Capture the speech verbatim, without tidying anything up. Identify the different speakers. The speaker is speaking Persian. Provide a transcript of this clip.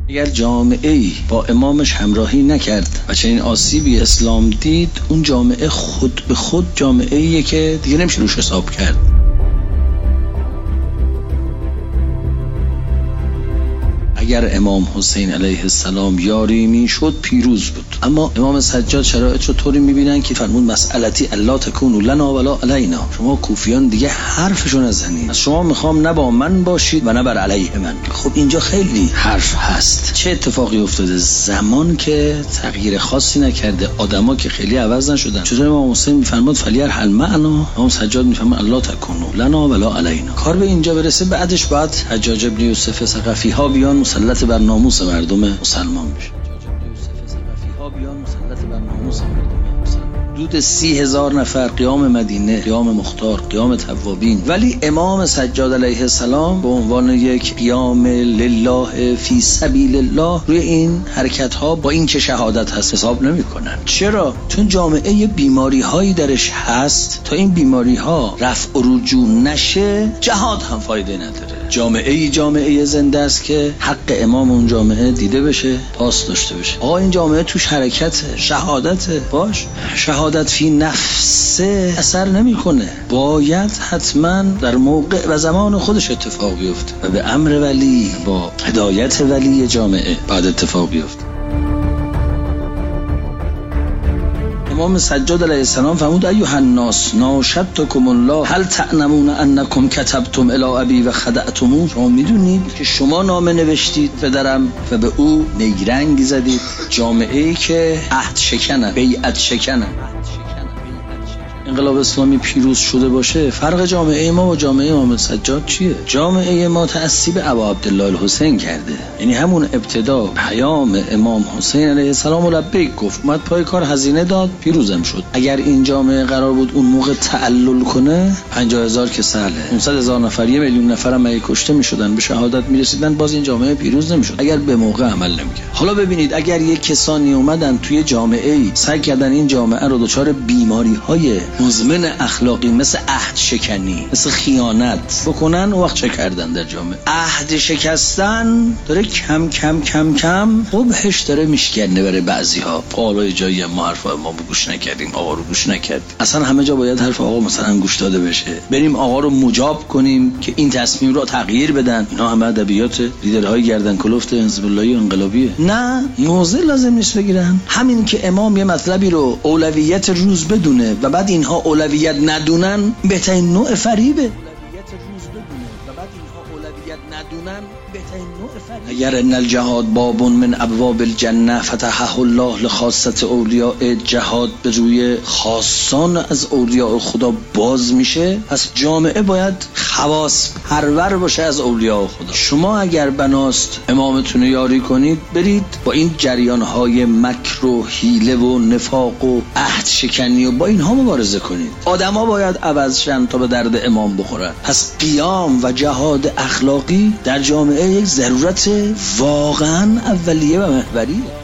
Speaker 1: اگر جامعه‌ای با امامش همراهی نکرد و چنین آسیبی اسلام دید، اون جامعه خود به خود جامعه‌ایه که دیگه نمیشه روش حساب کرد. اگر امام حسین علیه السلام یاری میشد پیروز بود، اما امام سجاد شرایط رو طوری میبینن که فرمود مسئلتی الا تکونوا لنا ولا علینا، شما کوفیان دیگه حرفشو نزنید، از شما میخوام نه با من باشید و نه بر علیه من. خب اینجا خیلی حرف هست. چه اتفاقی افتاده؟ زمان که تغییر خاصی نکرده، آدما که خیلی عوض نشدن. چطور امام حسین میفرماد فلیرحل معنا، امام سجاد میفرماد الا تکونوا لنا ولا علینا. کار به اینجا برسه، بعدش بعد حجاج ابن یوسف ثقفی ها بیان مسلط بر ناموس مردم مسلمان بشه. ها بیان مسلط بر ناموس مردم مسلمان. حدود سی هزار نفر قیام مدینه، قیام مختار، قیام توابین. ولی امام سجاد علیه السلام به عنوان یک قیام لله فی سبیل الله روی این حرکت ها با این که شهادت هست حساب نمی کنن. چرا؟ چون جامعه بیماری هایی درش هست، تا این بیماری ها رفع و رجوع نشه جهاد هم فایده نداره. جامعه ای جامعه زنده است که حق امام اون جامعه دیده بشه، پاس داشته بشه. آقا این جامعه توش حرکته، شهادته، باش شهادت فی نفسه اثر نمیکنه، باید حتما در موقع و زمان خودش اتفاق بیفته و به امر ولی با هدایت ولی جامعه بعد اتفاق بیفته. امام سجاد علیه السلام فرمود ایها الناس ناشدتکم الله هل تعلمون انکم کتبتم الی ابی و خدعتموه، شما میدونید که شما نامه نوشتید پدرم و به او نیرنگ زدید. جامعه‌ای که عهد شکنن، بیعت شکنن. انقلاب اسلامی پیروز شده باشه، فرق جامعه ما با جامعه امام سجاد چیه؟ جامعه ما تأسیب ابا عبدالله الحسین کرده، یعنی همون ابتدا پیام امام حسین علیه السلام لبیک گفت، اومد پای کار، هزینه داد، پیروزم شد. اگر این جامعه قرار بود اون موقع تعلل کنه، پنجاه هزار که سهله، پانصد هزار نفر، یه میلیون نفر هم اگه کشته میشدن، به شهادت میرسیدن، باز این جامعه پیروز نمیشد اگر به موقع عمل نمیکرد. حالا ببینید اگر یک کسانی اومدن توی جامعه‌ای سعی کردن این جامعه رو دچار بیماری‌های مزمن اخلاقی مثل عهد شکنی، مثل خیانت بکنن، اون وقت چه کردن در جامعه؟ عهد شکستن داره کم کم کم کم قبحش داره میشکنه برای بعضی‌ها. حالا جایی ما حرف ما گوش نکردیم، آقا رو گوش نکرد. اصلا همه جا باید حرف آقا مثلا گوش داده بشه، بریم آقا رو مجاب کنیم که این تصمیم رو تغییر بدن. اینا همه ادبیات لیدرهای گردن کلفت حزب اللهی و انقلابیه. نه، موضع لازم نیست بگیرن. همین که امام یه مطلبی رو اولویت روز بدونه و بعد اینها اولویت ندونن، بهترین نوع فریبه. اولویت روز بدونه و بعد اینها اولویت ندونن، بهترین نوع فریبه. اگر ان الجهاد باب من ابواب الجنه فتحه الله لخاصه اولیاء، جهاد به روی خاصان از اولیاء خدا باز میشه، پس جامعه باید خواص پرور باشه از اولیاء خدا. شما اگر بناست امامتون رو یاری کنید، برید با این جریان‌های مکر و حیله و نفاق و عهد شکنی و با اینها مبارزه کنید. آدما باید عوض شن تا به درد امام بخورن. پس قیام و جهاد اخلاقی در جامعه یک ضرورت واقعا اولیه و محوریه.